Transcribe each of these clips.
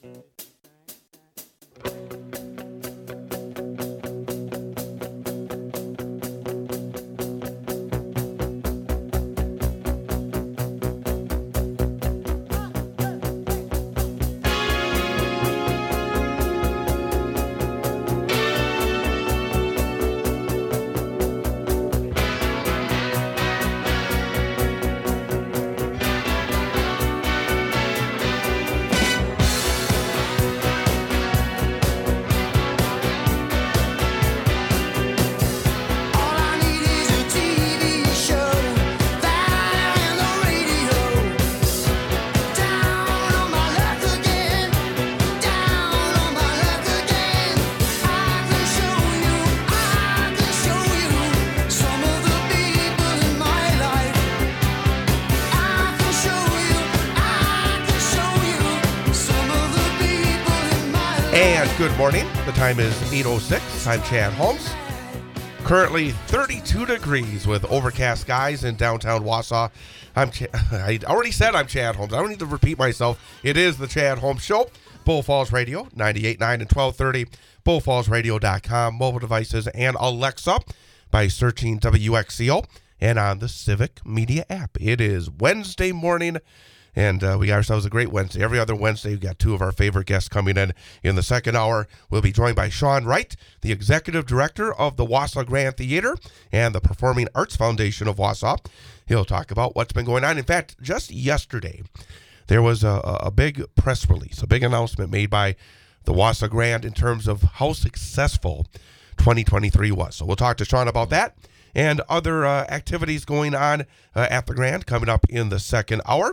Good morning. The time is 8:06. I'm Chad Holmes. Currently 32 degrees with overcast skies in downtown Wausau. I already said I'm Chad Holmes. I don't need to repeat myself. It is the Chad Holmes Show. Bull Falls Radio, 98.9 and 1230. BullFallsRadio.com, mobile devices, and Alexa by searching WXCO and on the Civic Media app. It is Wednesday morning. And we got ourselves a great Wednesday. Every other Wednesday, we've got two of our favorite guests coming in the second hour. We'll be joined by Sean Wright, the executive director of the Wausau Grand Theater and the Performing Arts Foundation of Wausau. He'll talk about what's been going on. In fact, just yesterday, there was a big press release, a big announcement made by the Wausau Grand in terms of how successful 2023 was. So we'll talk to Sean about that and other activities going on at the Grand coming up in the second hour.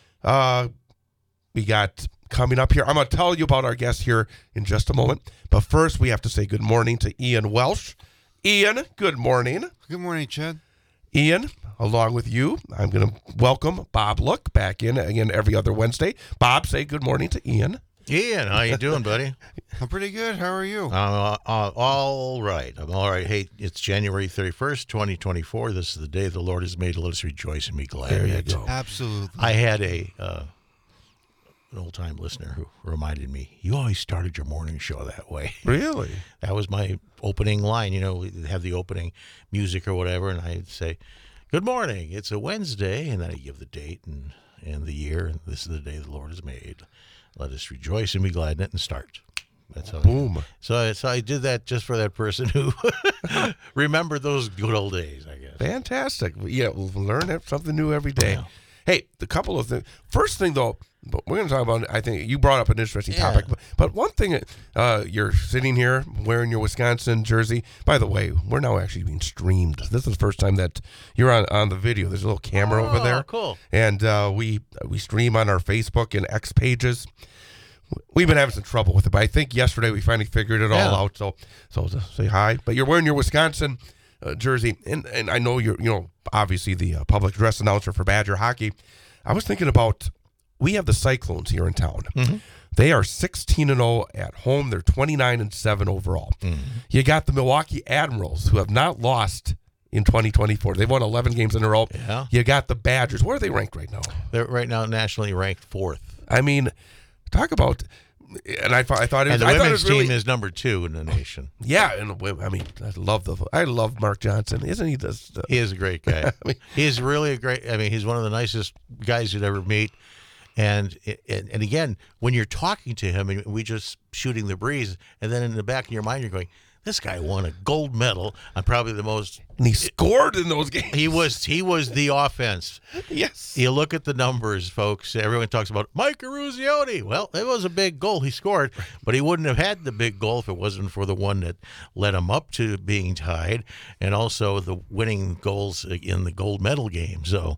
We got coming up here. I'm going to tell you about our guest here in just a moment. But first, we have to say good morning to Ian Welsh. Ian, good morning. Good morning, Chad. Ian, along with you, I'm going to welcome Bob Look back in again every other Wednesday. Bob, say good morning to Ian. Ian, how you doing, buddy? I'm pretty good. How are you? All right. I'm all right. Hey, it's January 31st, 2024. This is the day the Lord has made. Let us rejoice and be glad in it. Go. Absolutely. I had an old-time listener who reminded me, you always started your morning show that way. Really? That was my opening line. You know, we'd have the opening music or whatever, and I'd say, good morning. It's a Wednesday, and then I give the date and the year, and this is the day the Lord has made. Let us rejoice and be glad in it and start. That's how. Boom. So I did that just for that person who remembered those good old days, I guess. Fantastic. Yeah, we'll learn something new every day. Yeah. Hey, the couple of things. First thing, though, we're going to talk about, I think you brought up an interesting topic. But one thing, you're sitting here wearing your Wisconsin jersey. By the way, we're now actually being streamed. This is the first time that you're on the video. There's a little camera over there. Cool. And we stream on our Facebook and X pages. We've been having some trouble with it, but I think yesterday we finally figured it all out. So to say hi. But you're wearing your Wisconsin jersey, and I know you're obviously the public address announcer for Badger hockey. I was thinking about, we have the Cyclones here in town. Mm-hmm. They are 16-0 at home. They're 29-7 overall. Mm-hmm. You got the Milwaukee Admirals, who have not lost in 2024. They've won 11 games in a row. Yeah. You got the Badgers. Where are they ranked right now? They're right now nationally ranked 4th. I mean, talk about. And I thought it was. And the women's really, team is number 2 in the nation. Yeah, and I mean, I love Mark Johnson. Isn't he? He is a great guy. I mean, he's really a great. I mean, he's one of the nicest guys you'd ever meet. And again, when you're talking to him, and we just shooting the breeze, and then in the back of your mind, you're going, this guy won a gold medal on probably the most. And he scored in those games. He was the offense. Yes. You look at the numbers, folks. Everyone talks about Mike Eruzione. Well, it was a big goal he scored, but he wouldn't have had the big goal if it wasn't for the one that led him up to being tied, and also the winning goals in the gold medal game. So,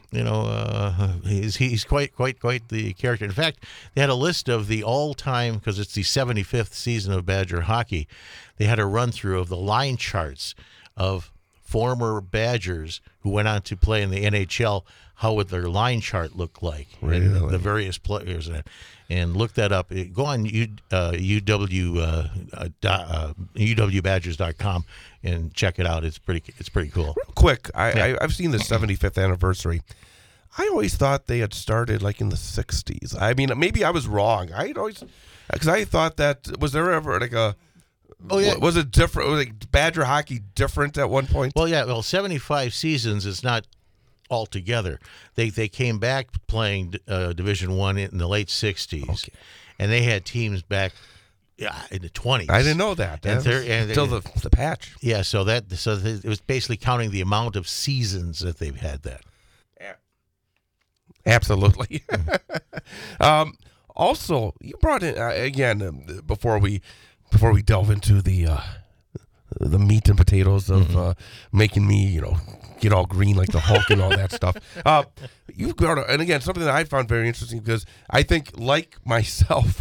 he's quite the character. In fact, they had a list of the all-time, because it's the 75th season of Badger hockey. They had a run-through of the line charts of former Badgers who went on to play in the NHL. How would their line chart look like? Really? And the various players. And look that up. Go on UWBadgers.com and check it out. It's pretty cool. Real quick, I've seen the 75th anniversary. I always thought they had started like in the 60s. I mean, maybe I was wrong. Because I thought that, was there ever like a, Oh, yeah. was it different? Was like Badger hockey different at one point? Well, yeah. Well, 75 seasons is not altogether. They came back playing Division I in the late 60s. Okay. And they had teams back in the 20s. I didn't know that. Until the patch. Yeah, so it was basically counting the amount of seasons that they've had that. Absolutely. Also, you brought in again before we delve into the meat and potatoes of making me get all green like the Hulk and all that stuff. You've got and again something that I found very interesting because I think like myself,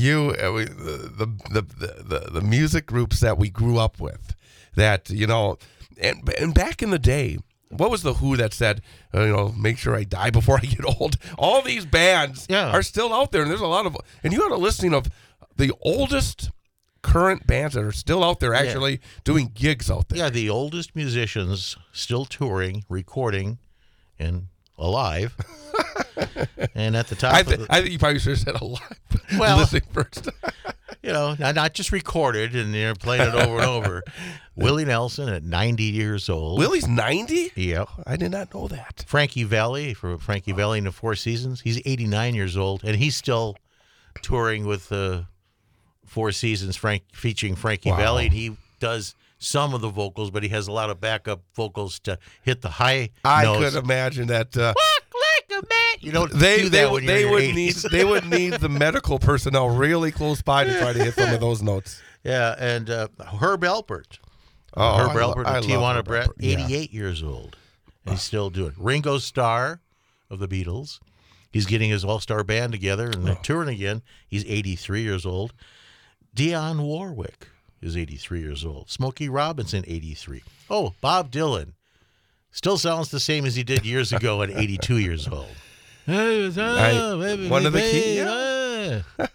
the music groups that we grew up with, that and back in the day. What was the Who that said, make sure I die before I get old? All these bands are still out there, and there's a lot of, and you had a listing of the oldest current bands that are still out there actually doing gigs out there. Yeah, the oldest musicians still touring, recording, and alive. And at the top, I think you probably should have said alive. Well, listening first. Not just recorded and they're playing it over and over. Willie Nelson at 90 years old. Willie's 90? Yep. I did not know that. Frankie Valli, from Frankie Valli in the Four Seasons, he's 89 years old, and he's still touring with Four Seasons featuring Frankie Valli, and he does some of the vocals, but he has a lot of backup vocals to hit the high notes. I could imagine that. Walk like a man. You don't they do that when you're in your 80s. They would need the medical personnel really close by to try to hit some of those notes. Yeah, and Herb Alpert. Oh, Herb Alpert of Tijuana Brass, Alpert. 88 years old. And he's still doing it. Ringo Starr of the Beatles. He's getting his all-star band together and they're touring again. He's 83 years old. Dionne Warwick is 83 years old. Smokey Robinson, 83. Oh, Bob Dylan. Still sounds the same as he did years ago at 82 years old. One of the key.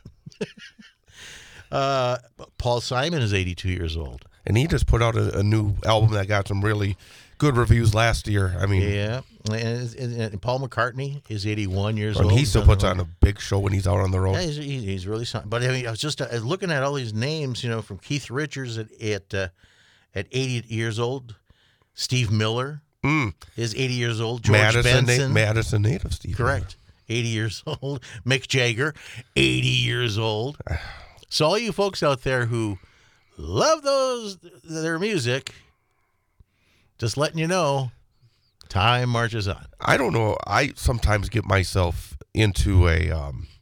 Paul Simon is 82 years old. And he just put out a new album that got some really good reviews last year. I mean, yeah. And Paul McCartney is 81 years old. And he still puts on a big show when he's out on the road. Yeah, he's really something. But I mean, I was just looking at all these names, from Keith Richards at 80 years old, Steve Miller is 80 years old, George Benson, Madison native Steve. Correct. 80 years old. Mick Jagger, 80 years old. So all you folks out there who love their music, just letting you know, time marches on. I don't know. I sometimes get myself into a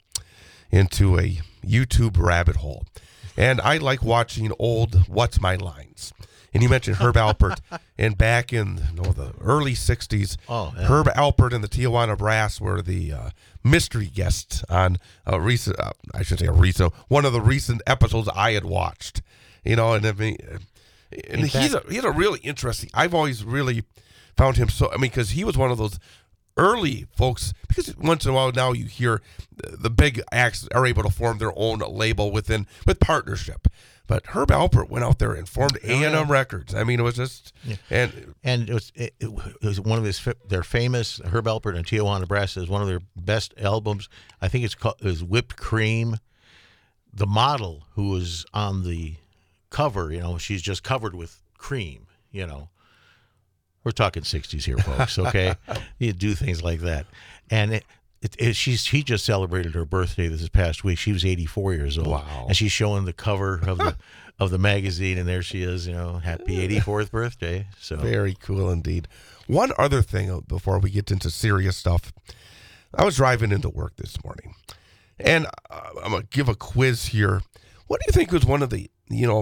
YouTube rabbit hole, and I like watching old What's My Lines. And you mentioned Herb Alpert, and back in the early '60s, Herb Alpert and the Tijuana Brass were the mystery guests on one of the recent episodes I had watched. And I mean, and he's a really interesting. I've always really found him because he was one of those early folks. Because once in a while now you hear the big acts are able to form their own label with partnership. But Herb Alpert went out there and formed A&M Records. I mean, it was just and it was one of their famous Herb Alpert and Tijuana Brass is one of their best albums. I think it was Whipped Cream. The model who was on the cover, she's just covered with cream. We're talking 60s here, folks. Okay, you do things like that, and she just celebrated her birthday this past week. She was 84 years old. Wow. And she's showing the cover of the magazine, and there she is, happy 84th birthday. So very cool indeed. One other thing before we get into serious stuff. I was driving into work this morning, and I'm going to give a quiz here. What do you think was one of the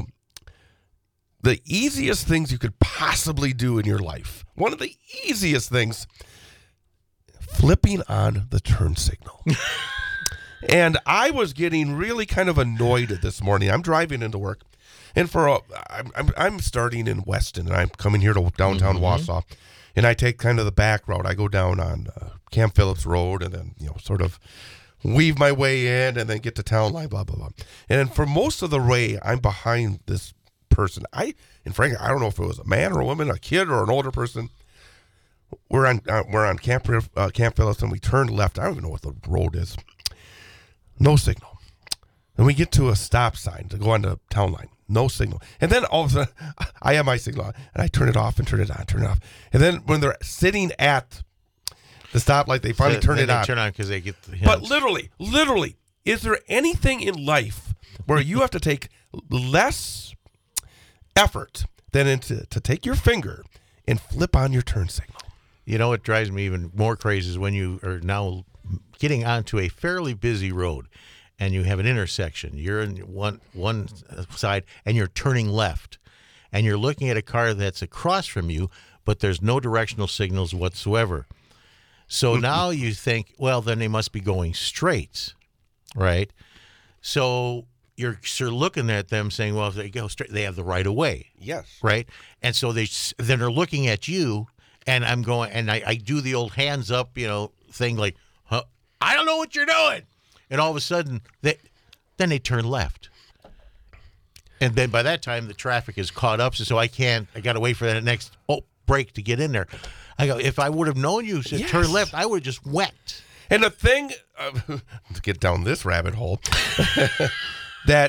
easiest things you could possibly do in your life? One of the easiest things. Flipping on the turn signal. And I was getting really kind of annoyed this morning. I'm driving into work, and I'm starting in Weston, and I'm coming here to downtown Wausau, and I take kind of the back road. I go down on Camp Phillips Road, and then sort of weave my way in, and then get to Town Line, blah blah blah. And for most of the way, I'm behind this person. And frankly, I don't know if it was a man or a woman, a kid or an older person. we're on Camp Phillips, and we turned left. I don't even know what the road is. No signal. Then we get to a stop sign to go on the town line. No signal. And then all of a sudden, I have my signal on, and I turn it off and turn it on, turn it off. And then when they're sitting at the stoplight, they finally turn it on. Turn on because they get the But literally, is there anything in life where you have to take less effort than to take your finger and flip on your turn signal? You know what drives me even more crazy is when you are now getting onto a fairly busy road and you have an intersection. You're in one side and you're turning left and you're looking at a car that's across from you, but there's no directional signals whatsoever. So now you think, well, then they must be going straight, right? So you're looking at them saying, well, if they go straight, they have the right of way. Yes. Right? And so then they're looking at you, and I'm going, and I do the old hands up, thing like, huh, I don't know what you're doing. And all of a sudden, then they turn left. And then by that time, the traffic is caught up, so I got to wait for that next break to get in there. I go, if I would have known you to turn left, I would have just went. And the thing, to get down this rabbit hole, the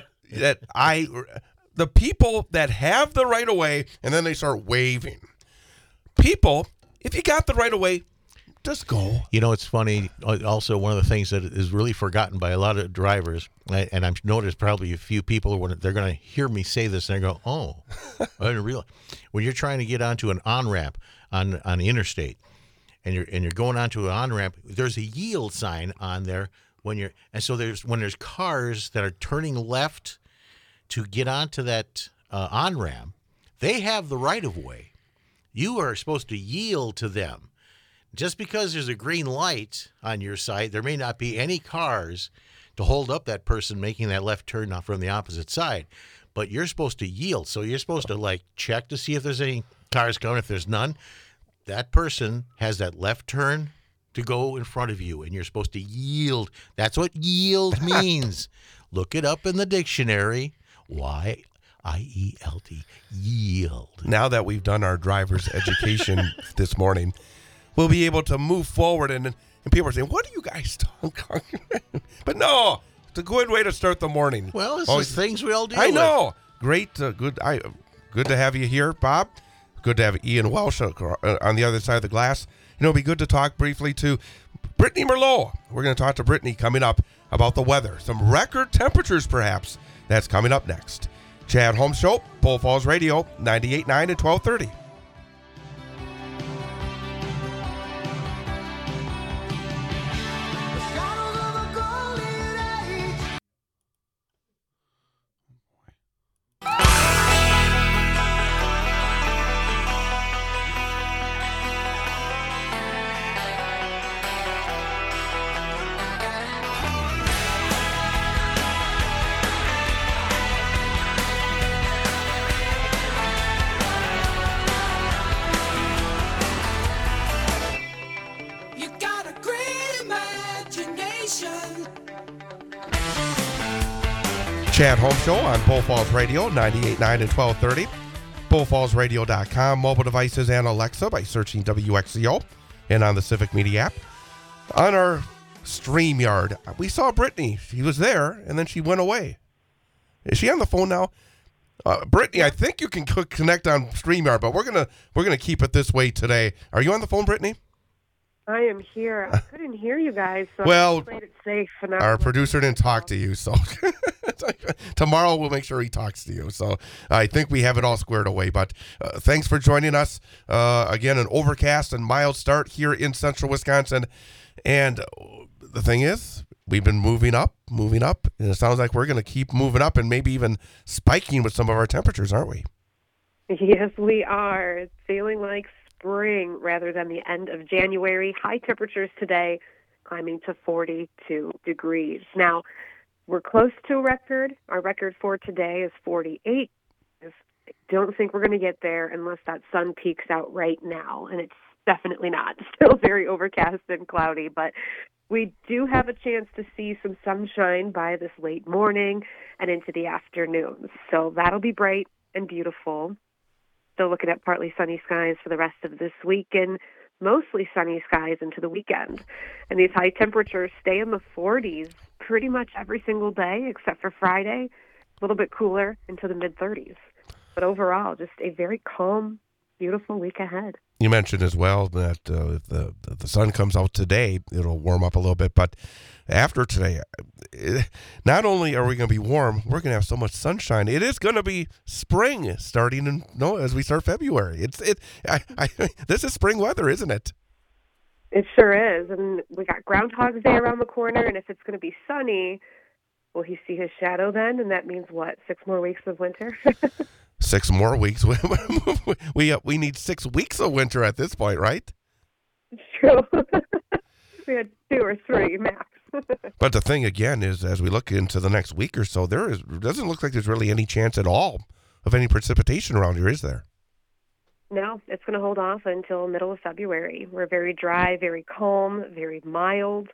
people that have the right of way, and then they start waving. People, if you got the right of way, just go. It's funny. Also, one of the things that is really forgotten by a lot of drivers, and I've noticed probably a few people when they're going to hear me say this, and they go, "Oh, I didn't realize." When you're trying to get onto an on-ramp on the interstate, and you're going onto an on-ramp, there's a yield sign on there when there's cars that are turning left to get onto that on-ramp, they have the right of way. You are supposed to yield to them. Just because there's a green light on your side, there may not be any cars to hold up that person making that left turn from the opposite side. But you're supposed to yield. So you're supposed to check to see if there's any cars coming. If there's none, that person has that left turn to go in front of you, and you're supposed to yield. That's what yield means. Look it up in the dictionary. Y-I-E-L-D, yield. Now that we've done our driver's education this morning, we'll be able to move forward, and people are saying, what are you guys talking about? But no, it's a good way to start the morning. Well, it's just things we all deal I with. know. Great. Good to have you here, Bob. Good to have Ian Welsh on the other side of the glass. It'll be good to talk briefly to Brittany Merlot. We're going to talk to Brittany coming up about the weather. Some record temperatures, perhaps. That's coming up next. Chad Holmes Show, Bull Falls Radio, 98.9 and 1230. Chad Holmes Show on Bull Falls Radio, 98.9 and 1230. BullFallsRadio.com, mobile devices, and Alexa by searching WXCO, and on the Civic Media app. On our StreamYard, we saw Brittany. She was there, and then she went away. Is she on the phone now? Brittany, I think you can connect on StreamYard, but we're gonna keep it this way today. Are you on the phone, Brittany? I am here. I couldn't hear you guys, so well, I played it safe. And our producer didn't talk to you, so tomorrow we'll make sure he talks to you. So I think we have it all squared away. But thanks for joining us. Again, an overcast and mild start here in central Wisconsin. And the thing is, we've been moving up, and it sounds like we're going to keep moving up and maybe even spiking with some of our temperatures, aren't we? Yes, we are. It's feeling like spring rather than the end of January. High temperatures today climbing to 42 degrees. Now, we're close to a record. Our record for today is 48. I don't think we're going to get there unless that sun peeks out right now, and it's definitely not. Still very overcast and cloudy, but we do have a chance to see some sunshine by this late morning and into the afternoon. So that'll be bright and beautiful. Still looking at partly sunny skies for the rest of this week, and mostly sunny skies into the weekend. And these high temperatures stay in the 40s pretty much every single day except for Friday, a little bit cooler into the mid-30s. But overall, just a very calm, beautiful week ahead. You mentioned as well that if the sun comes out today, it'll warm up a little bit. But after today, not only are we going to be warm, we're going to have so much sunshine. It is going to be spring starting as we start February. This is spring weather, isn't it? It sure is. And we got Groundhog's Day around the corner. And if it's going to be sunny, will he see his shadow then? And that means what? 6 more weeks of winter? 6 more weeks. We need 6 weeks of winter at this point, right? It's true. We had 2 or 3 max. But the thing again is, as we look into the next week or so, doesn't look like there's really any chance at all of any precipitation around here, is there? No, it's going to hold off until middle of February. We're very dry, very calm, very mild.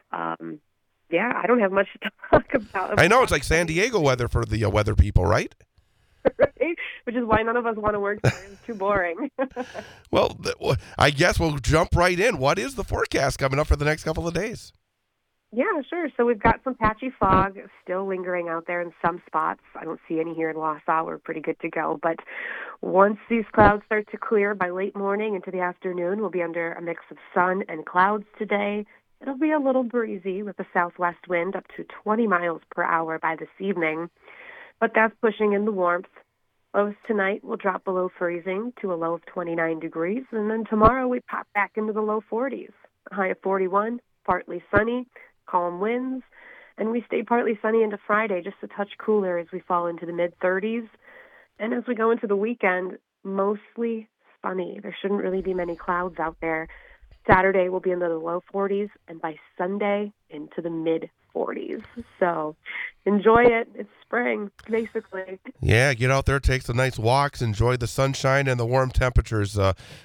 Yeah, I don't have much to talk about. I know, it's like San Diego weather for the weather people, right? Right? Which is why none of us want to work there. It's too boring. Well, I guess we'll jump right in. What is the forecast coming up for the next couple of days? Yeah, sure. So we've got some patchy fog still lingering out there in some spots. I don't see any here in Wausau. We're pretty good to go. But once these clouds start to clear by late morning into the afternoon, we'll be under a mix of sun and clouds today. It'll be a little breezy with a southwest wind up to 20 miles per hour by this evening. But that's pushing in the warmth. Lows tonight will drop below freezing to a low of 29 degrees. And then tomorrow we pop back into the low 40s. A high of 41, partly sunny, calm winds. And we stay partly sunny into Friday, just a touch cooler as we fall into the mid-30s. And as we go into the weekend, mostly sunny. There shouldn't really be many clouds out there. Saturday will be into the low 40s, and by Sunday into the mid-40s. So enjoy it. It's spring, basically. Yeah, get out there, take some nice walks, enjoy the sunshine and the warm temperatures.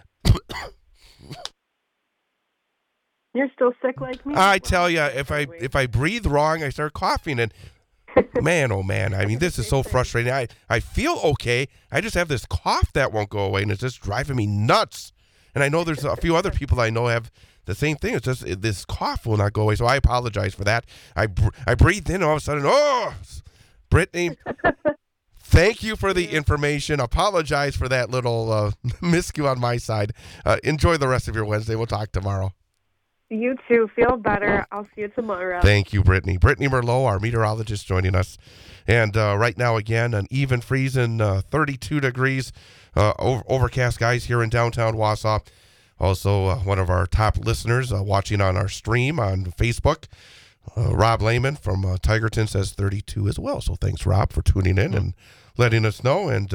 You're still sick like me? I tell you, if I breathe wrong, I start coughing, and man, oh man, I mean, this is so frustrating. I feel okay. I just have this cough that won't go away, and it's just driving me nuts. And I know there's a few other people I know have the same thing. It's just this cough will not go away, so I apologize for that. I breathed in, and all of a sudden, Brittany, thank you for the information. Apologize for that little miscue on my side. Enjoy the rest of your Wednesday. We'll talk tomorrow. You too. Feel better. I'll see you tomorrow. Thank you, Brittany. Brittany Merlot, our meteorologist, joining us. And right now, again, an even freezing 32 degrees, overcast skies here in downtown Wausau. Also, one of our top listeners watching on our stream on Facebook, Rob Lehman from Tigerton, says 32 as well. So thanks, Rob, for tuning in and letting us know. And,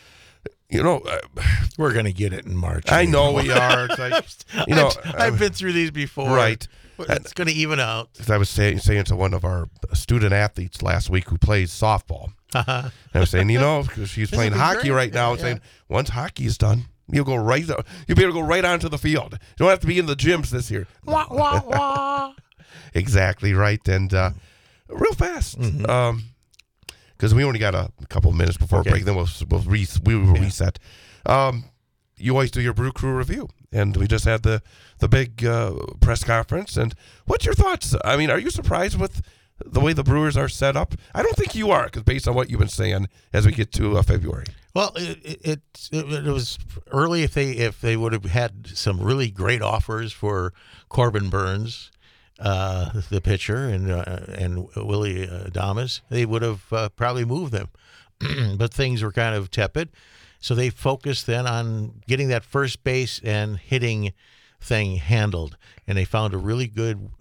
we're going to get it in March. I know we are. It's like, I've been through these before. Right. It's going to even out. As I was saying to one of our student athletes last week who plays softball, and I was saying, because she's playing hockey right now, saying once hockey is done, you'll be able to go right onto the field. You don't have to be in the gyms this year. Wah, wah, wah. Exactly right, and real fast, because we only got a couple of minutes before break. Then we'll reset. You always do your Brew Crew review, and we just had the big press conference. And what's your thoughts? I mean, are you surprised with the way the Brewers are set up? I don't think you are, because based on what you've been saying as we get to February. Well, it was early if they would have had some really great offers for Corbin Burns, the pitcher, and Willie Adames, they would have probably moved them. But things were kind of tepid. So they focused then on getting that first base and hitting thing handled. And they found a really good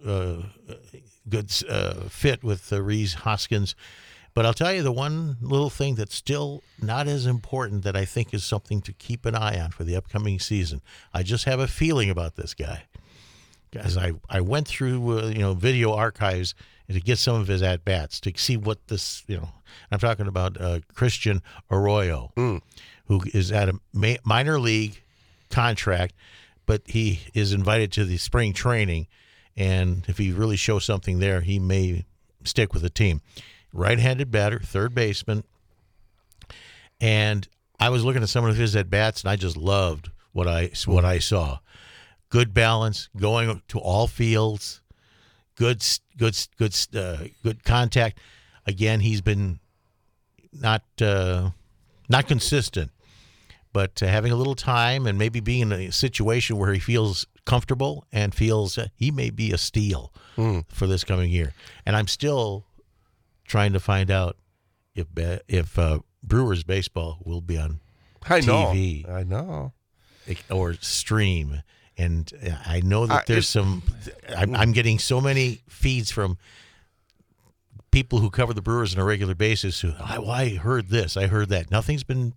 fit with Rhys Hoskins. But I'll tell you the one little thing that's still not as important that I think is something to keep an eye on for the upcoming season. I just have a feeling about this guy. As I went through video archives to get some of his at-bats to see what this, I'm talking about Christian Arroyo, who is at a minor league contract, but he is invited to the spring training, and if he really shows something there, he may stick with the team. Right-handed batter, third baseman, and I was looking at some of his at-bats, and I just loved what I saw. good balance, going to all fields, good contact. Again, he's been not consistent, but having a little time and maybe being in a situation where he feels comfortable and feels he may be a steal for this coming year. And I'm still trying to find out if Brewers baseball will be on TV. I know. Or stream. And I know that there's I'm getting so many feeds from people who cover the Brewers on a regular basis who, I heard this, I heard that. Nothing's been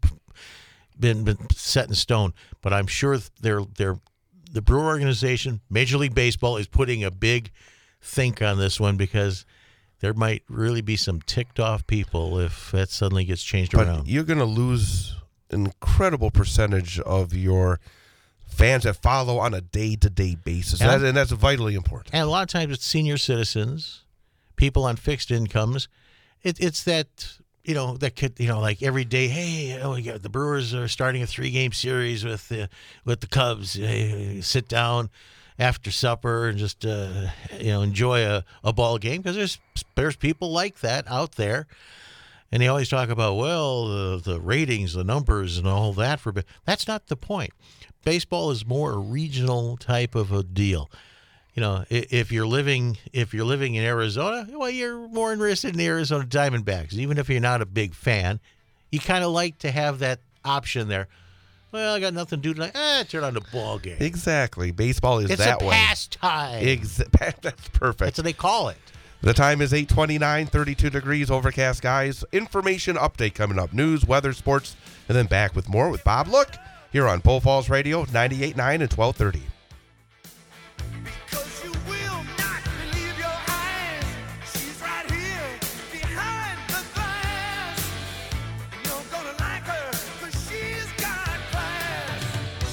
set in stone, but I'm sure the Brewer organization, Major League Baseball, is putting a big think on this one, because there might really be some ticked off people if that suddenly gets changed around. You're going to lose an incredible percentage of your fans that follow on a day-to-day basis, and that's vitally important. And a lot of times it's senior citizens, people on fixed incomes. It's that, that could, like every day, hey, the Brewers are starting a 3-game series with the Cubs. Sit down after supper and just enjoy a ball game, because there's people like that out there. And they always talk about, the ratings, the numbers, and all that. That's not the point. Baseball is more a regional type of a deal. If you're living in Arizona, you're more interested in the Arizona Diamondbacks. Even if you're not a big fan, you kind of like to have that option there. Well, I got nothing to do tonight. Turn on the ball game. Exactly. Baseball is that way. It's a pastime. That's perfect. That's what they call it. The time is 8:29, 32 degrees, overcast skies. Information update coming up. News, weather, sports, and then back with more with Bob Look here on Bull Falls Radio, 98.9 and 1230. Because you will not believe your eyes. She's right here behind the glass. And you're gonna like her because she's got class.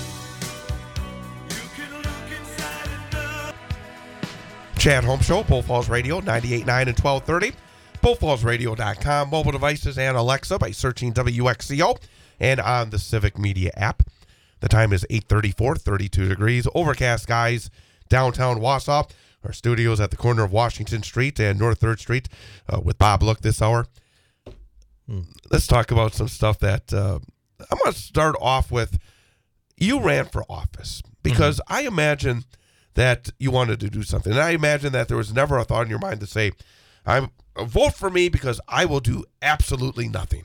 You can look inside and know. Chad Holmes Show, Bull Falls Radio, 98.9 and 1230. BullFallsRadio.com, mobile devices, and Alexa by searching WXCO. And on the Civic Media app. The time is 8:34, 32 degrees, overcast skies, downtown Wausau. Our studios at the corner of Washington Street and North 3rd Street with Bob Look this hour. Let's talk about some stuff that I'm going to start off with. You ran for office because I imagine that you wanted to do something. And I imagine that there was never a thought in your mind to say, vote for me because I will do absolutely nothing.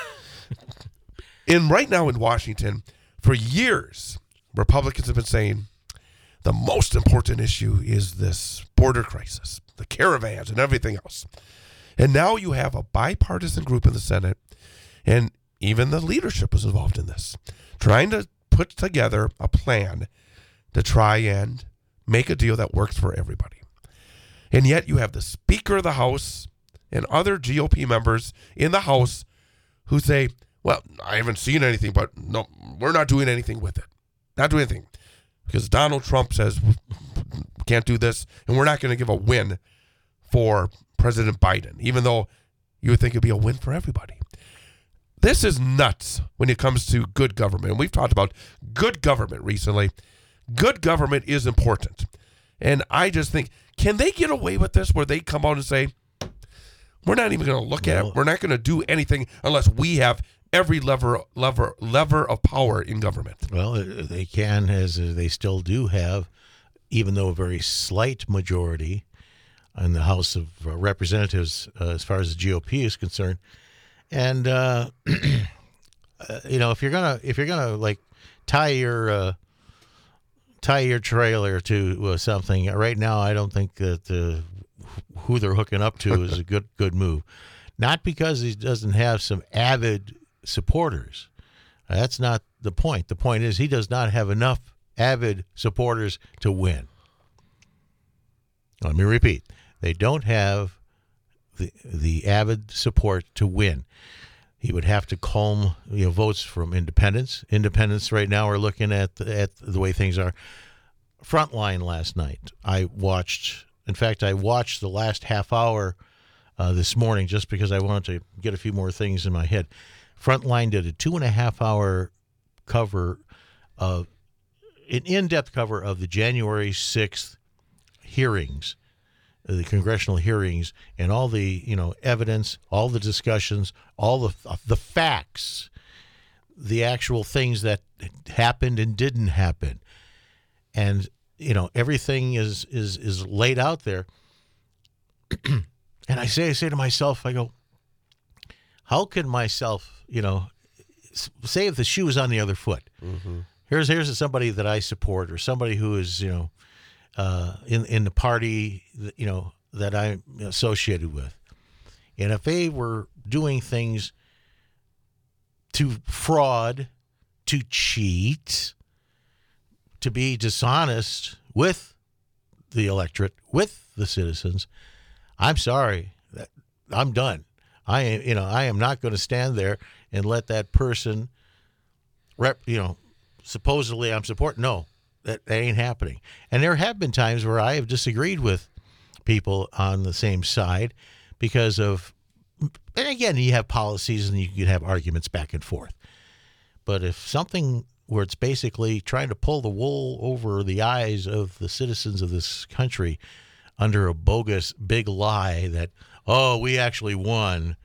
And right now in Washington, for years, Republicans have been saying the most important issue is this border crisis, the caravans and everything else. And now you have a bipartisan group in the Senate, and even the leadership was involved in this, trying to put together a plan to try and make a deal that works for everybody. And yet you have the Speaker of the House and other GOP members in the House who say, well, I haven't seen anything, but no, we're not doing anything with it. Not doing anything. Because Donald Trump says we can't do this, and we're not going to give a win for President Biden, even though you would think it'd be a win for everybody. This is nuts when it comes to good government. And we've talked about good government recently. Good government is important. And I just think, can they get away with this where they come out and say, we're not even going to look at it. We're not going to do anything unless we have every lever of power in government. Well, they can, as they still do have, even though a very slight majority in the House of Representatives as far as the GOP is concerned. And if you're gonna like tie your trailer to something right now, I don't think that who they're hooking up to is a good move. Not because he doesn't have some avid supporters. That's not the point. The point is he does not have enough avid supporters to win. Let me repeat. They don't have the avid support to win. He would have to calm votes from independents. Independents right now are looking at the way things are. Frontline last night, I watched the last half hour this morning just because I wanted to get a few more things in my head. Frontline did a 2.5 hour cover of, an in-depth cover of the January 6th hearings, the congressional hearings, and all the evidence, all the discussions, all the facts, the actual things that happened and didn't happen, and everything is laid out there. And I say to myself, I go, how can myself, say if the shoe is on the other foot. Mm-hmm. Here's somebody that I support, or somebody who is in the party that I'm associated with, and if they were doing things to fraud, to cheat, to be dishonest with the electorate, with the citizens, I'm sorry, I'm done. I am not going to stand there and let that person supposedly I'm supporting. No, that ain't happening. And there have been times where I have disagreed with people on the same side because of, and again, you have policies and you can have arguments back and forth. But if something where it's basically trying to pull the wool over the eyes of the citizens of this country under a bogus big lie that, we actually won.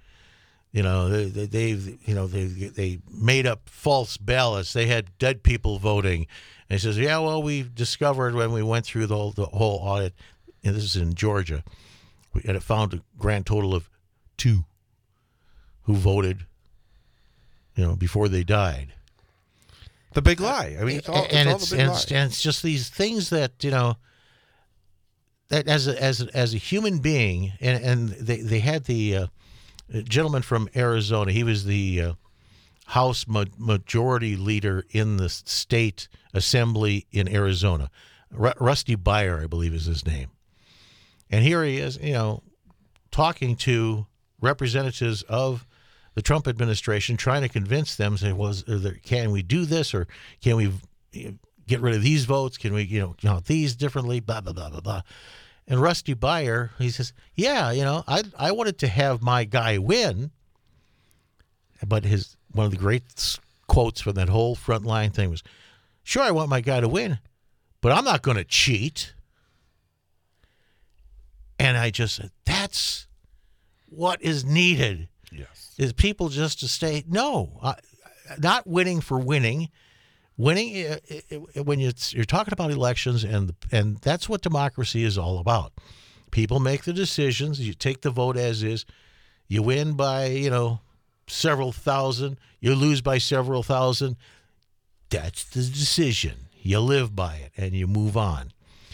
They made up false ballots. They had dead people voting. And he says, we discovered when we went through the whole audit, and this is in Georgia, we had found a grand total of 2 who voted, before they died. The big lie. I mean, it's all the big lie. And it's just these things that, that as a human being, and they had the gentleman from Arizona. He was the House majority leader in the state assembly in Arizona. Rusty Beyer, I believe, is his name. And here he is, talking to representatives of the Trump administration, trying to convince them, say, can we do this, or can we get rid of these votes? Can we, count these differently? Blah, blah, blah, blah, blah. And Rusty Beyer, he says, I wanted to have my guy win. But one of the great quotes from that whole frontline thing was, sure, I want my guy to win, but I'm not going to cheat. And I just said, that's what is needed. Yes. Is people just to say, no, not winning for winning. Winning, when you're talking about elections, and that's what democracy is all about. People make the decisions. You take the vote as is. You win by, several thousand. You lose by several thousand. That's the decision. You live by it, and you move on.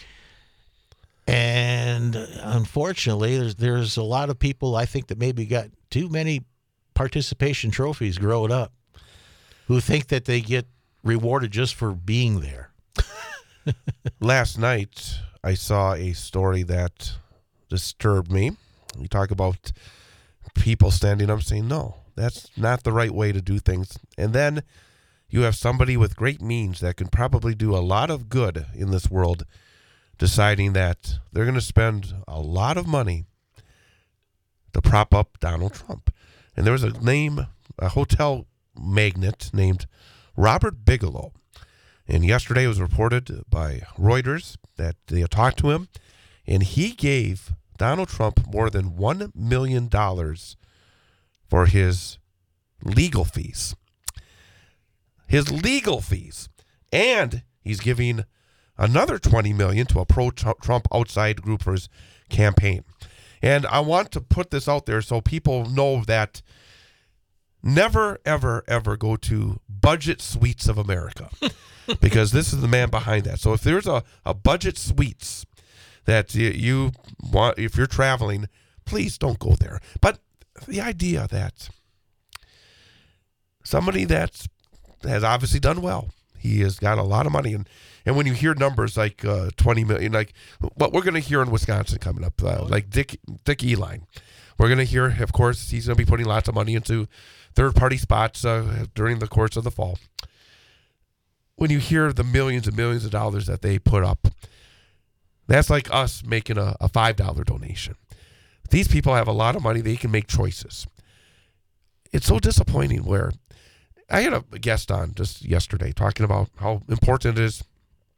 And unfortunately, there's a lot of people, I think, that maybe got too many participation trophies growing up, who think that they get rewarded just for being there. Last night, I saw a story that disturbed me. We talk about people standing up saying, no, that's not the right way to do things. And then you have somebody with great means that can probably do a lot of good in this world deciding that they're going to spend a lot of money to prop up Donald Trump. And there was a hotel magnate named Robert Bigelow. And yesterday it was reported by Reuters that they had talked to him, and he gave Donald Trump more than $1 million for his legal fees. His legal fees. And he's giving another $20 million to a pro-Trump outside group for his campaign. And I want to put this out there so people know that never, ever, ever go to Budget Suites of America, because this is the man behind that. So if there's a Budget Suites that you want, if you're traveling, please don't go there. But the idea that somebody that has obviously done well, he has got a lot of money, and when you hear numbers like 20 million, like what we're going to hear in Wisconsin coming up, like Dick Eline, we're going to hear, of course, he's going to be putting lots of money into third-party spots during the course of the fall. When you hear the millions and millions of dollars that they put up, that's like us making a $5 donation. These people have a lot of money. They can make choices. It's so disappointing where I had a guest on just yesterday talking about how important it is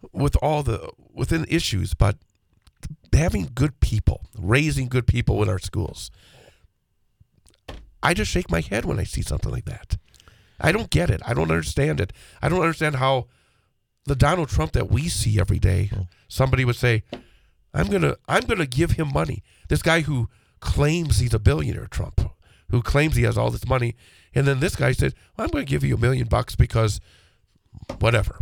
within issues, but having good people, raising good people in our schools. I just shake my head when I see something like that. I don't get it. I don't understand it. I don't understand how the Donald Trump that we see every day, somebody would say, I'm gonna give him money. This guy who claims he's a billionaire, Trump, who claims he has all this money, and then this guy said, well, I'm going to give you $1 million because whatever.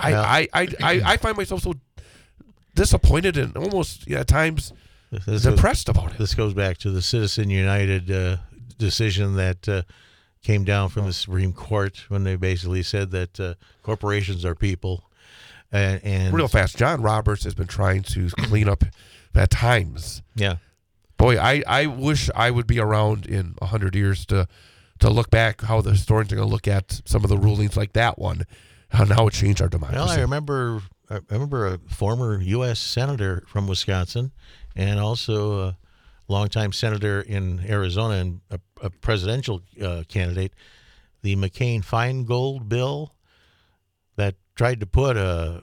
I find myself so disappointed and almost at times depressed about it. This goes back to the Citizen United decision that came down from the Supreme Court when they basically said that corporations are people. And real fast, John Roberts has been trying to clean up at times. Yeah. Boy, I wish I would be around in 100 years to look back how the historians are going to look at some of the rulings like that one, and how it changed our democracy. Well, I remember a former U.S. senator from Wisconsin, and also a longtime senator in Arizona and a presidential candidate, the McCain-Feingold bill that tried to put a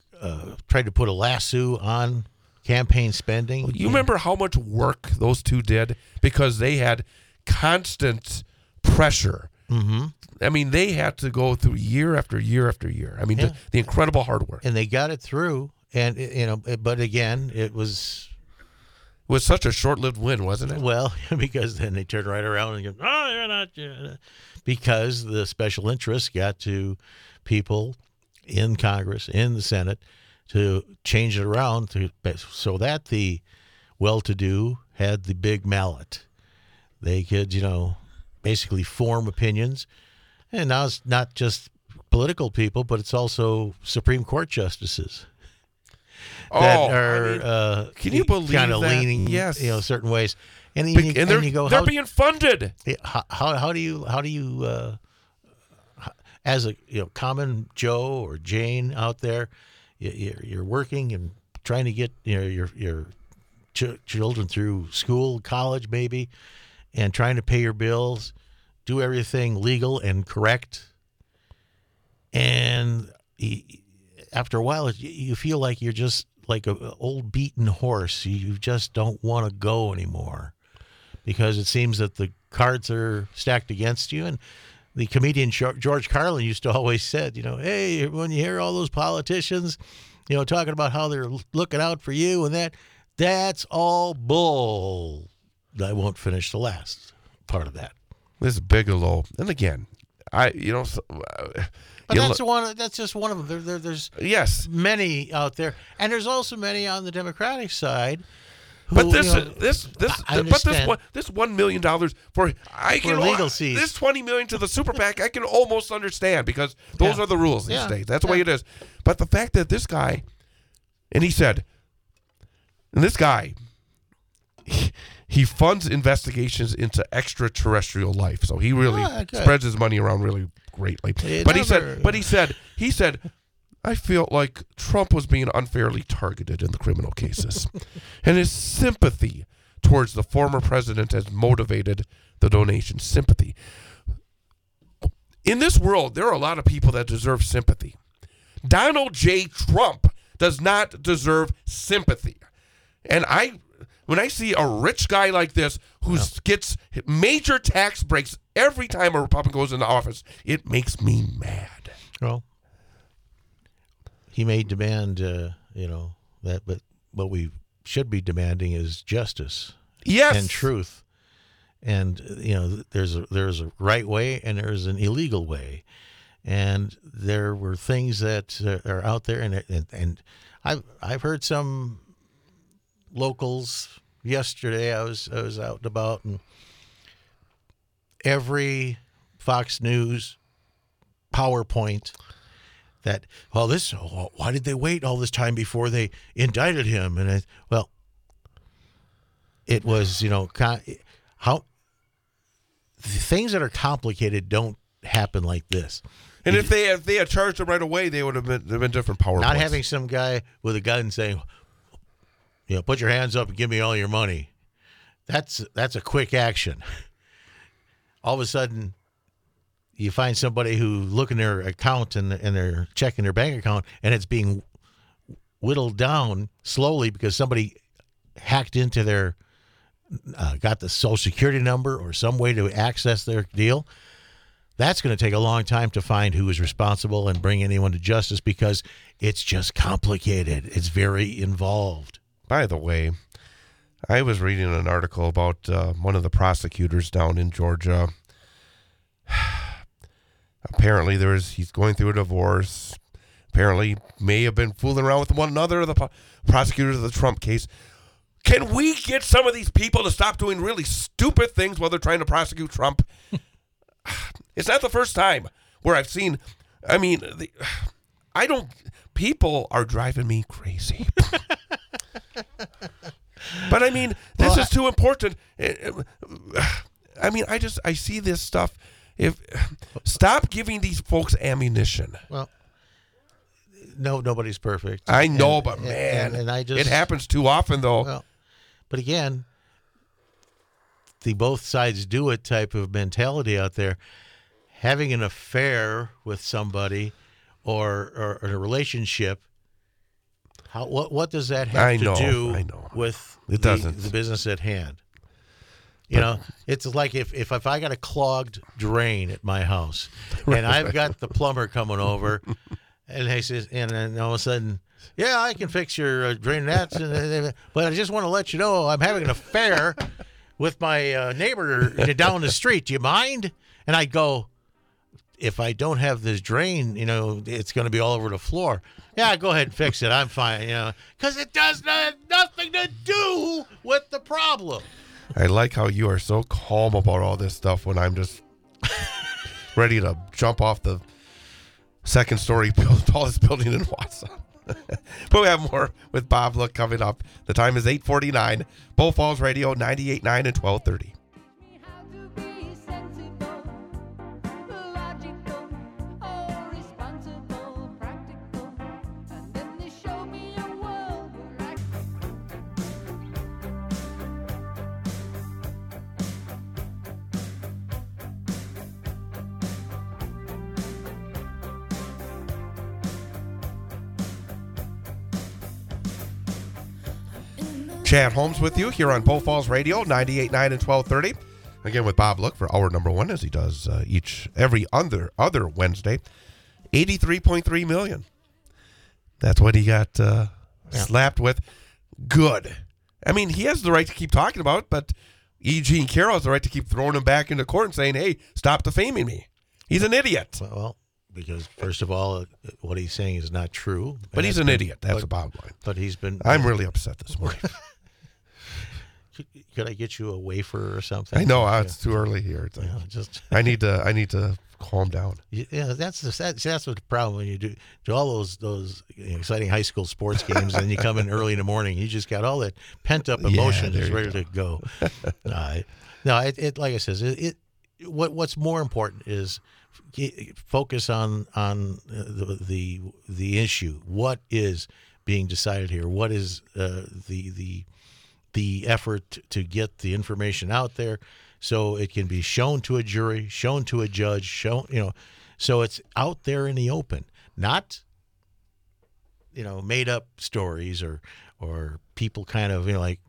lasso on campaign spending. You remember how much work those two did because they had constant pressure. Mm-hmm. I mean, they had to go through year after year after year. I mean, the incredible hard work. And they got it through. And but again, it was such a short-lived win, wasn't it? Well, because then they turned right around and go, "Oh, you're not," because the special interests got to people in Congress, in the Senate, to change it around so that the well-to-do had the big mallet. They could, basically form opinions. And now it's not just political people, but it's also Supreme Court justices that are can you believe kind of that? leaning, Yes. certain ways. And they're you go, they're being funded. how do you as a common Joe or Jane out there, you're working and trying to get your children through school, college maybe, and trying to pay your bills, do everything legal and correct, and after a while you feel like you're just like an old beaten horse. You just don't want to go anymore because it seems that the cards are stacked against you. And the comedian George Carlin used to always said, hey, when you hear all those politicians, talking about how they're looking out for you and that's all bull. I won't finish the last part of that. This Bigelow, and again, But that's just one of them. There's yes, many out there, and there's also many on the Democratic side. Who, but this $1 million for legal fees. This $20 million to the super PAC, I can almost understand because those are the rules these days. That's the way it is. But the fact that this guy, and he said, this guy, he funds investigations into extraterrestrial life, so he really spreads his money around really greatly. He said, I feel like Trump was being unfairly targeted in the criminal cases, and his sympathy towards the former president has motivated the donation. Sympathy. In this world, there are a lot of people that deserve sympathy. Donald J. Trump does not deserve sympathy, and when I see a rich guy like this who gets major tax breaks every time a Republican goes into office, it makes me mad. Well, he may demand, that, but what we should be demanding is justice, yes, and truth. And there's a right way and there's an illegal way, and there were things that are out there, and I've heard some locals. Yesterday, I was out and about, and every Fox News PowerPoint that, why did they wait all this time before they indicted him? And it was how things that are complicated don't happen like this. And if they had charged him right away, they would have been different PowerPoints. Not having some guy with a gun saying, put your hands up and give me all your money. That's a quick action. All of a sudden, you find somebody who look in their account and they're checking their bank account, and it's being whittled down slowly because somebody hacked into their, got the Social Security number or some way to access their deal. That's going to take a long time to find who is responsible and bring anyone to justice because it's just complicated. It's very involved. By the way, I was reading an article about one of the prosecutors down in Georgia. Apparently, he's going through a divorce. Apparently, may have been fooling around with one another, the prosecutors of the Trump case. Can we get some of these people to stop doing really stupid things while they're trying to prosecute Trump? It's not the first time where I've seen, people are driving me crazy. But this is too important. I see this stuff. Stop giving these folks ammunition. Well, nobody's perfect. I know, but man, it happens too often, though. Well, but again, the both sides do it type of mentality out there. Having an affair with somebody or a relationship, what does that have to do with the business at hand? It's like if I got a clogged drain at my house and I've got the plumber coming over and he says, and then all of a sudden, yeah, I can fix your drain. But I just want to let you know I'm having an affair with my neighbor down the street. Do you mind? And I go, if I don't have this drain, it's going to be all over the floor. Yeah, go ahead and fix it. I'm fine, because it does nothing to do with the problem. I like how you are so calm about all this stuff when I'm just ready to jump off the second-story tallest building in Wausau. But we have more with Bob Look coming up. The time is 8:49. Bull Falls Radio, 98.9 and 1230. Chad Holmes with you here on Bull Falls Radio, 98.9 and 1230. Again with Bob Look for hour number one, as he does every other Wednesday. 83.3 million. That's what he got slapped with. Good. He has the right to keep talking about it, but Eugene Carroll has the right to keep throwing him back into court and saying, hey, stop defaming me. He's an idiot. Well, because first of all, what he's saying is not true. But he's an idiot. That's the bottom line. But he's been. I'm really upset this morning. Could I get you a wafer or something? I know it's too early here. I need to calm down. Yeah, that's what the problem when you do all those exciting high school sports games and you come in early in the morning. You just got all that pent up emotion that's ready to go. No, it like I says, what's more important is focus on the issue. What is being decided here? What is the effort to get the information out there so it can be shown to a jury, shown to a judge, so it's out there in the open, not made up stories or people kind of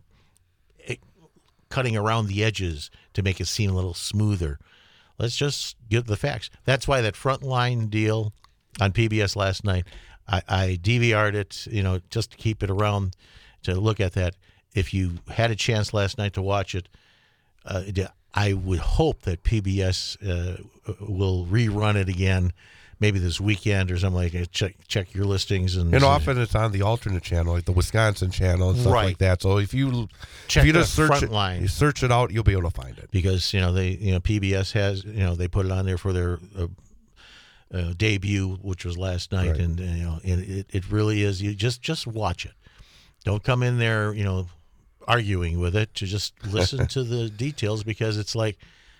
cutting around the edges to make it seem a little smoother. Let's just give the facts. That's why that Frontline deal on PBS last night, I DVR'd it, just to keep it around to look at that. If you had a chance last night to watch it, I would hope that PBS will rerun it again, maybe this weekend or something like that. Check your listings. And often it's on the alternate channel, like the Wisconsin channel and stuff like that. So if you just search it out, you'll be able to find it. Because, PBS has, they put it on there for their debut, which was last night. Right. And, it really is. You just watch it. Don't come in there, arguing with it, to just listen to the details, because it's like,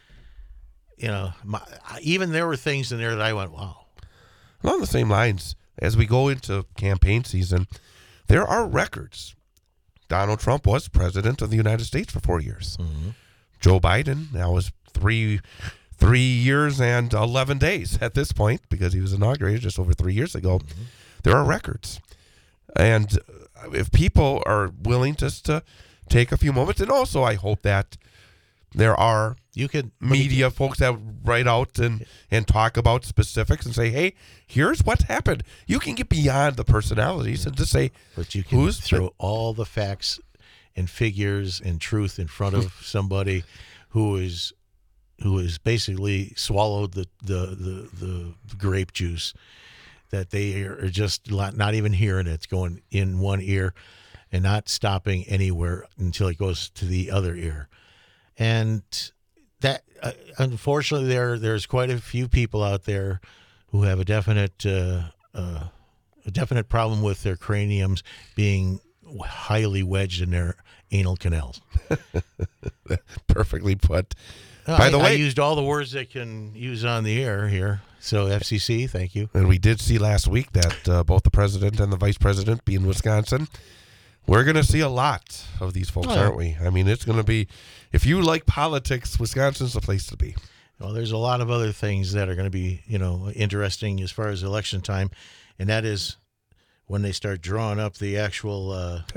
even there were things in there that I went, wow. Along the same lines, as we go into campaign season, there are records. Donald Trump was president of the United States for 4 years. Mm-hmm. Joe Biden now is 3 years and 11 days at this point, because he was inaugurated just over 3 years ago. Mm-hmm. There are records. And if people are willing just to take a few moments, and also I hope that there are You could media folks that write out and talk about specifics and say, hey, here's what's happened. You can get beyond the personalities and just say, but you can who's throw all the facts and figures and truth in front of somebody who is basically swallowed the grape juice, that they are just not even hearing it. It's going in one ear and not stopping anywhere until it goes to the other ear. And that, unfortunately, there's quite a few people out there who have a definite problem with their craniums being highly wedged in their anal canals. perfectly put. By the I way, used all the words they can use on the air here. So FCC, thank you. and we did see last week that both the president and the vice president be in Wisconsin. We're going to see a lot of these folks, aren't we? I mean, it's going to be, if you like politics, Wisconsin's the place to be. Well, there's a lot of other things that are going to be, interesting as far as election time, and that is when they start drawing up the actual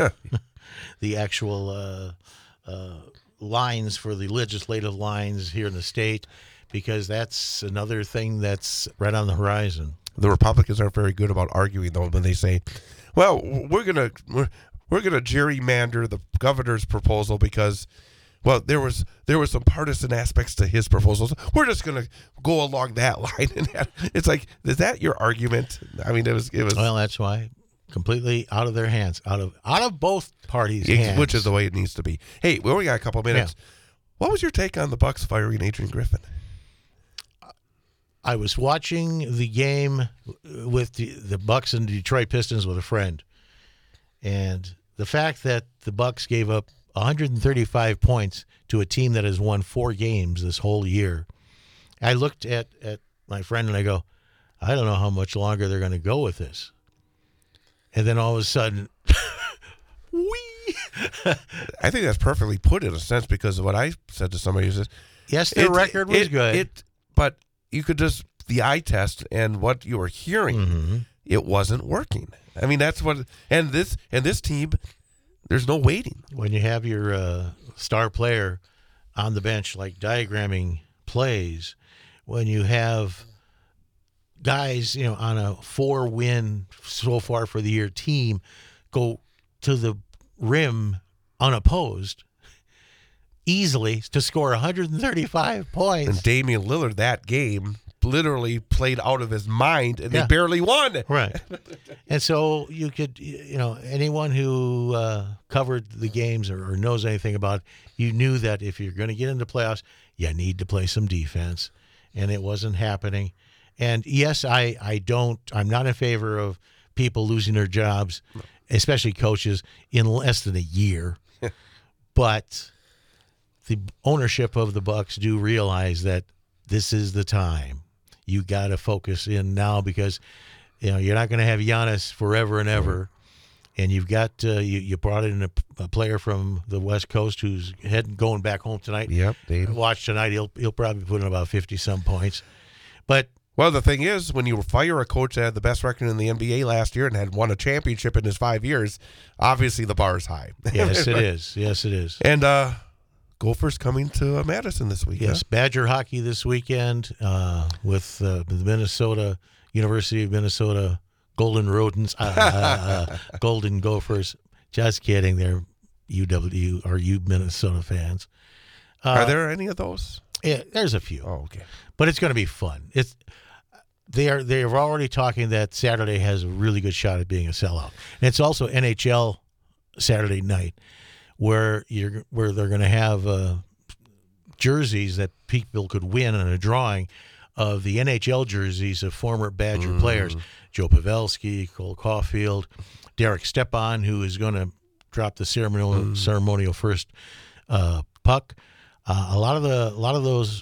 lines for the legislative lines here in the state, because that's another thing that's right on the horizon. The Republicans aren't very good about arguing, though, when they say, well, we're gonna gerrymander the governor's proposal because, well, there was some partisan aspects to his proposals. We're just gonna go along that line, and it's like, is that your argument? I mean, it was. Well, that's why completely out of their hands, out of both parties' hands, which is the way it needs to be. Hey, we only got a couple minutes. Yeah. What was your take on the Bucks firing Adrian Griffin? I was watching the game with the Bucks and Detroit Pistons with a friend, and the fact that the Bucks gave up 135 points to a team that has won 4 games this whole year, I looked at my friend and I go, I don't know how much longer they're going to go with this. And then all of a sudden, whee! I think that's perfectly put in a sense, because of what I said to somebody who says, yes, their record was good. But you could just, the eye test and what you were hearing, it wasn't working. I mean, that's what, and this team, there's no waiting. When you have your star player on the bench, like diagramming plays, when you have guys, on a 4-win so far for the year team go to the rim unopposed easily to score 135 points. And Damian Lillard that game literally played out of his mind, and they barely won. Right. And so you could, anyone who covered the games or knows anything about it, you knew that if you're going to get into playoffs, you need to play some defense, and it wasn't happening. And yes, I'm not in favor of people losing their jobs, especially coaches, in less than a year. But the ownership of the Bucks do realize that this is the time. You got to focus in now, because you're not going to have Giannis forever and ever. And you've got you brought in a player from the West Coast who's going back home tonight. Yep, Dave. Watch tonight. He'll probably put in about 50-some points. But well, the thing is, when you fire a coach that had the best record in the NBA last year and had won a championship in his 5 years, obviously the bar is high. Yes, it is. Yes, it is. And Gophers coming to Madison this week. Yes, Badger hockey this weekend with the Minnesota University of Minnesota Golden Rodents, Golden Gophers. Just kidding, they're UW or U Minnesota fans. Are there any of those? Yeah, there's a few. Oh, okay. But it's going to be fun. They're already talking that Saturday has a really good shot at being a sellout. And it's also NHL Saturday night, where they're going to have jerseys that people could win in a drawing of the NHL jerseys of former Badger players, Joe Pavelski, Cole Caulfield, Derek Stepan, who is going to drop the ceremonial first puck. A lot of those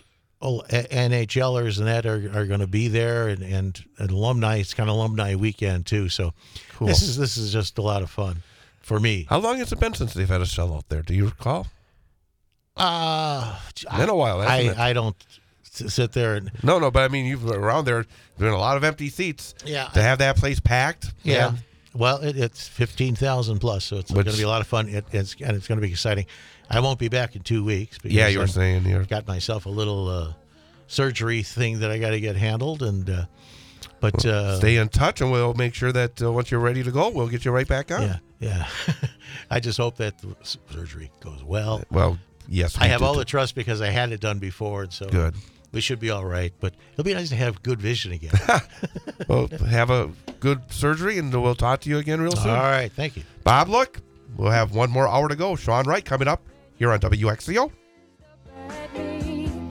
NHLers and that are going to be there, and alumni. It's kind of alumni weekend too. So cool. This is just a lot of fun for me. How long has it been since they've had a sellout there? Do you recall? Been a while. I don't sit there and no. But I mean, you've been around there. There's been a lot of empty seats. Yeah. To have that place packed. Yeah. Well, it's 15,000 plus, so it's going to be a lot of fun. It's going to be exciting. I won't be back in 2 weeks. Because Yeah, you were saying here. got myself a little surgery thing that I got to get handled, and but Stay in touch, and we'll make sure that once you're ready to go, we'll get you right back on. Yeah. I just hope that the surgery goes well. Well, yes. I have all the trust because I had it done before, and so Good. we should be all right. But it'll be nice to have good vision again. Well, have a good surgery, and we'll talk to you again real soon. All right, thank you. Bob, look, we'll have one more hour to go. Sean Wright coming up here on WXCO.